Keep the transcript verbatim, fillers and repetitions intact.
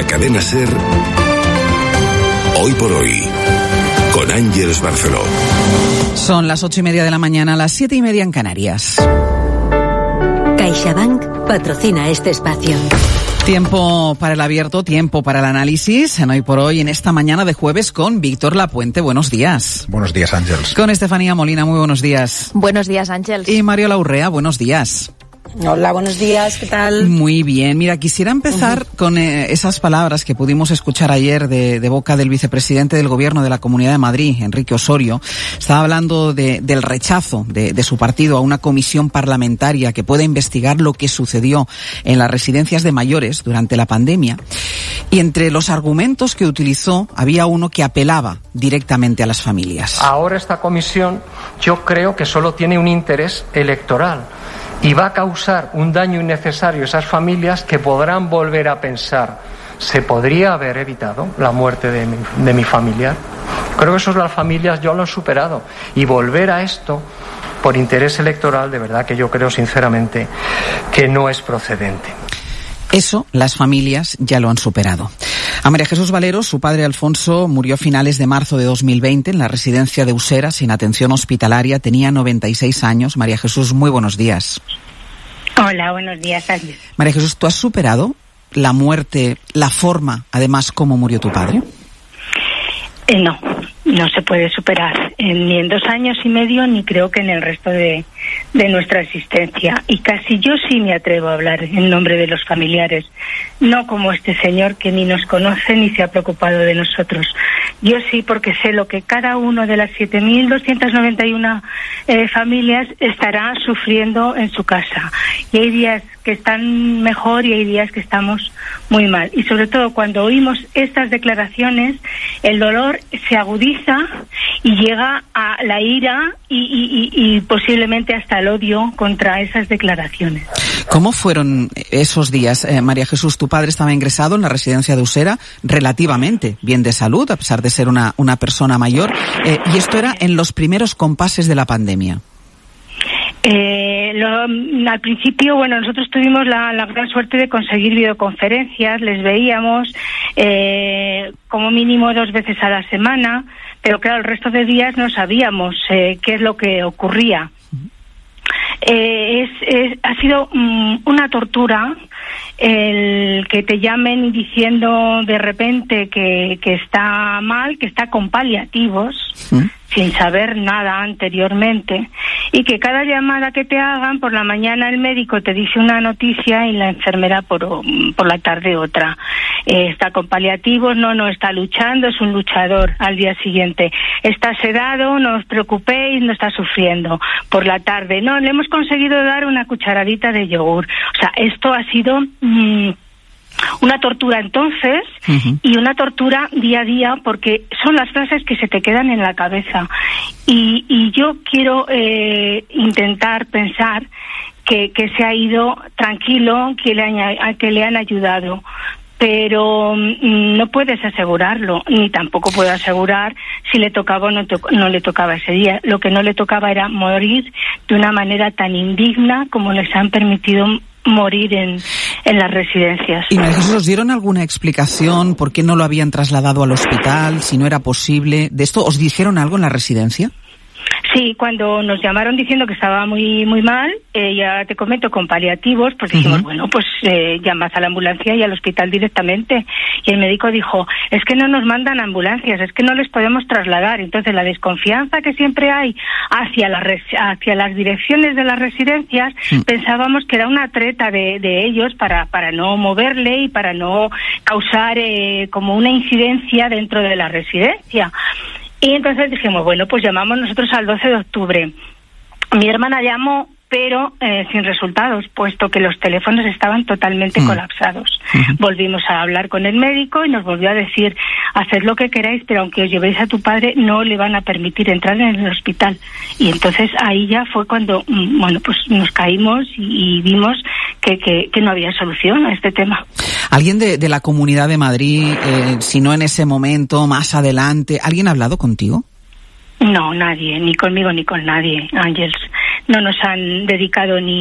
Cadena SER, Hoy por Hoy, con Ángeles Barceló. Son las ocho y media de la mañana, las siete y media en Canarias. CaixaBank patrocina este espacio. Tiempo para el abierto, tiempo para el análisis, en Hoy por Hoy, en esta mañana de jueves con Víctor Lapuente. Buenos días. Buenos días, Ángeles. Con Estefanía Molina, muy buenos días. Buenos días, Ángeles. Y Mario Laurrea, buenos días. Hola, buenos días, ¿qué tal? Muy bien. Mira, quisiera empezar uh-huh. con eh, esas palabras que pudimos escuchar ayer de, de boca del vicepresidente del Gobierno de la Comunidad de Madrid, Enrique Osorio. Estaba hablando de, del rechazo de, de su partido a una comisión parlamentaria que pueda investigar lo que sucedió en las residencias de mayores durante la pandemia. Y entre los argumentos que utilizó había uno que apelaba directamente a las familias. Ahora esta comisión yo creo que solo tiene un interés electoral. Y va a causar un daño innecesario a esas familias que podrán volver a pensar, ¿se podría haber evitado la muerte de mi, de mi familiar? Creo que eso las familias ya lo han superado. Y volver a esto por interés electoral, de verdad que yo creo sinceramente que no es procedente. Eso las familias ya lo han superado. A María Jesús Valero, su padre Alfonso, murió a finales de marzo de dos mil veinte en la residencia de Usera sin atención hospitalaria. Tenía noventa y seis años. María Jesús, muy buenos días. Hola, buenos días, Ángeles. María Jesús, ¿tú has superado la muerte, la forma, además, cómo murió tu padre? Eh, no, no se puede superar, eh, ni en dos años y medio, ni creo que en el resto de, de nuestra existencia. Y casi yo sí me atrevo a hablar en nombre de los familiares, no como este señor que ni nos conoce ni se ha preocupado de nosotros. Yo sí, porque sé lo que cada uno de las siete mil doscientas noventa y una eh, familias estará sufriendo en su casa. Y hay días que están mejor y hay días que estamos muy mal. Y sobre todo cuando oímos estas declaraciones, el dolor se agudiza y llega a la ira y, y, y, y posiblemente hasta el odio contra esas declaraciones. ¿Cómo fueron esos días, eh, María Jesús? Tu padre estaba ingresado en la residencia de Usera, relativamente bien de salud, a pesar de ser una, una persona mayor, eh, y esto era en los primeros compases de la pandemia. Eh, lo, al principio, bueno, nosotros tuvimos la, la gran suerte de conseguir videoconferencias, les veíamos eh, como mínimo dos veces a la semana, pero claro, el resto de días no sabíamos eh, qué es lo que ocurría. Eh, es, es, ha sido um, una tortura el que te llamen diciendo de repente que, que está mal, que está con paliativos, ¿sí? Sin saber nada anteriormente, y que cada llamada que te hagan por la mañana el médico te dice una noticia y la enfermera por, por la tarde otra. Eh, está con paliativos, no, no está luchando, es un luchador al día siguiente. Está sedado, no os preocupéis, no está sufriendo. Por la tarde, no, le hemos conseguido dar una cucharadita de yogur. O sea, esto ha sido mmm, una tortura entonces uh-huh. y una tortura día a día, porque son las frases que se te quedan en la cabeza. Y, y yo quiero eh, intentar pensar que, que se ha ido tranquilo, que le, han, que le han ayudado. Pero mmm, no puedes asegurarlo, ni tampoco puedo asegurar si le tocaba o no, to- no le tocaba ese día. Lo que no le tocaba era morir de una manera tan indigna como les han permitido morir en, en las residencias. ¿Y os dieron alguna explicación por qué no lo habían trasladado al hospital, si no era posible? ¿De esto os dijeron algo en la residencia? Sí, cuando nos llamaron diciendo que estaba muy muy mal, eh, ya te comento, con paliativos, pues dijimos, uh-huh. bueno, pues eh, llamad a la ambulancia y al hospital directamente. Y el médico dijo, es que no nos mandan ambulancias, es que no les podemos trasladar. Entonces la desconfianza que siempre hay hacia, la res- hacia las direcciones de las residencias, uh-huh. pensábamos que era una treta de, de ellos para, para no moverle y para no causar eh, como una incidencia dentro de la residencia. Y entonces dijimos, bueno, pues llamamos nosotros al doce de octubre. Mi hermana llamó, pero eh, sin resultados, puesto que los teléfonos estaban totalmente mm. colapsados. Uh-huh. Volvimos a hablar con el médico y nos volvió a decir, haced lo que queráis, pero aunque os llevéis a tu padre, no le van a permitir entrar en el hospital. Y entonces ahí ya fue cuando, bueno, pues nos caímos y, y vimos que, que, que no había solución a este tema. ¿Alguien de, de la Comunidad de Madrid, eh, si no en ese momento, más adelante, alguien ha hablado contigo? No, nadie, ni conmigo ni con nadie, Ángeles. No nos han dedicado ni